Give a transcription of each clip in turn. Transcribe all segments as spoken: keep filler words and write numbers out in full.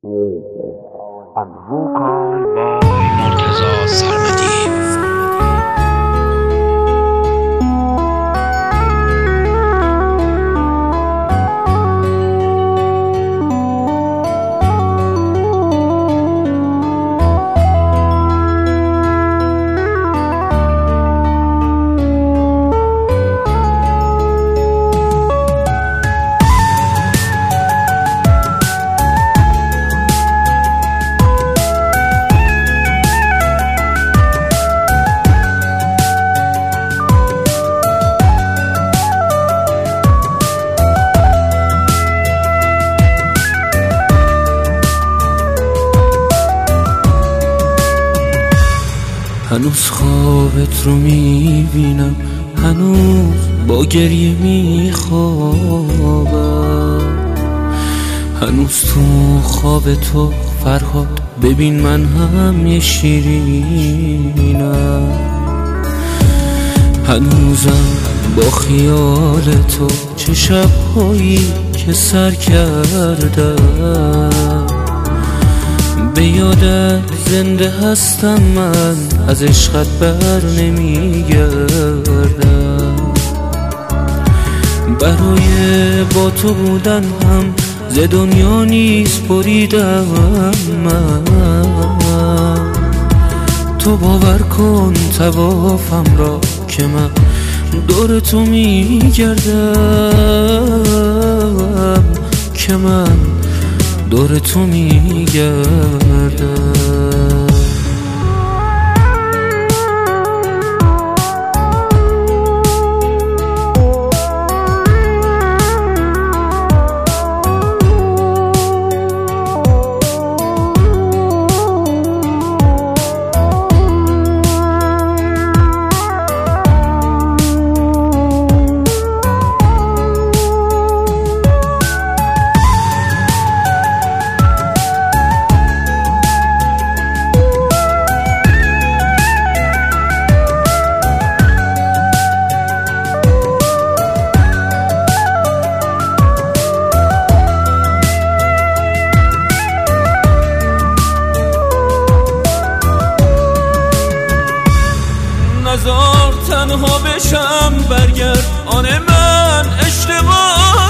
مرتضی سرمدی. هنوز خوابت رو میبینم، هنوز با گریه میخوابم، هنوز تو خواب تو فرهاد ببین من هم یه شیرینم، هنوزم با خیال تو چه شبهایی که سر کردم، به یادت زنده هستم من، از عشقت بر نمیگردم، برای با تو بودن هم ز دنیا نیز بریدم من، تو باور کن طوافم را که من دور تو میگردم، که من دور تو میگردم. نزار تنها بشم، برگرد آن من اشتباه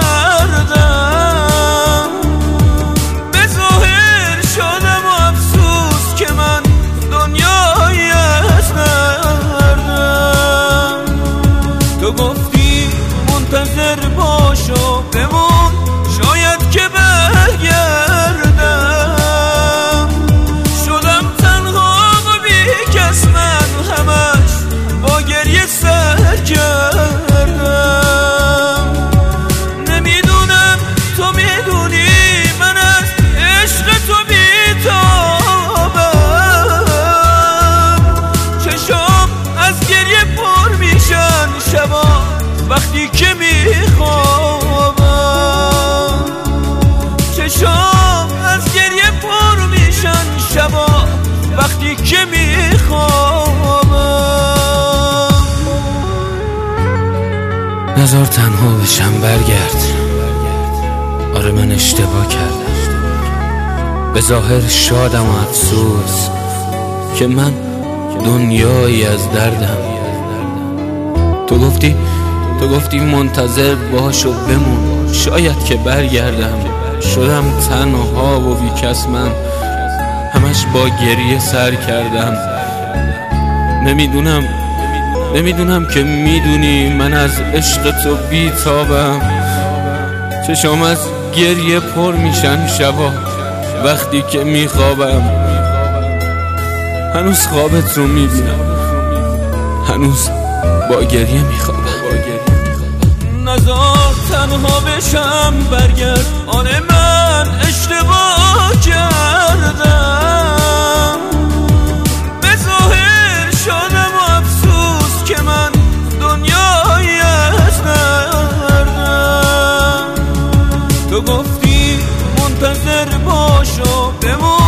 کردم، به ظاهر شدم و افسوس که من دنیایی از نردم، تو گفتی منتظر باش و بمون شاید که برگردم، شدم تنها و بی کس من همش با گریه سر کردم، نمیدونم تو میدونی من از عشق تو بیتابم، چشام از گریه پر میشن شبا وقتی که میخوابم، چشام از گریه پر میشن شبا وقتی که میخوابم. نزار تنها بشم، برگرد آره من اشتباه کردم، به ظاهر شادم و افسوس که من دنیایی از دردم، تو گفتی تو گفتی منتظر باش و بمون شاید که برگردم، شدم تنها و بی کس من همش با گریه سر کردم، نمیدونم نمیدونم که میدونی من از عشق تو بیتابم، چشام از گریه پر میشن شبا وقتی که میخوابم، هنوز خوابت رو میبینم، هنوز با گریه میخوابم. نزار تنها بشم، برگرد آن من اشتباه کردم، به ظاهر شدم و افسوس که من دنیایی از نردم، تو گفتی منتظر باش و بمون